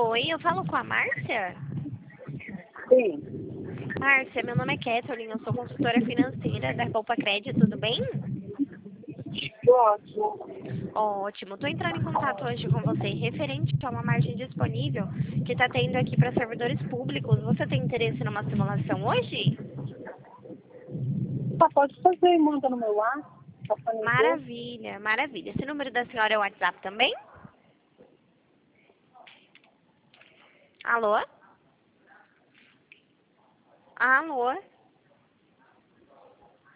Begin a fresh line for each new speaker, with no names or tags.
Oi, eu falo com a Márcia?
Sim.
Márcia, meu nome é Kathleen, eu sou consultora financeira da Poupa Crédito, tudo bem?
Ótimo.
Ótimo, estou entrando em contato hoje com você referente a uma margem disponível que está tendo aqui para servidores públicos. Você tem interesse numa simulação hoje?
Só pode fazer e manda no meu ar. Só pra mim ver.
Maravilha, maravilha. Esse número da senhora é o WhatsApp também? Alô? Alô?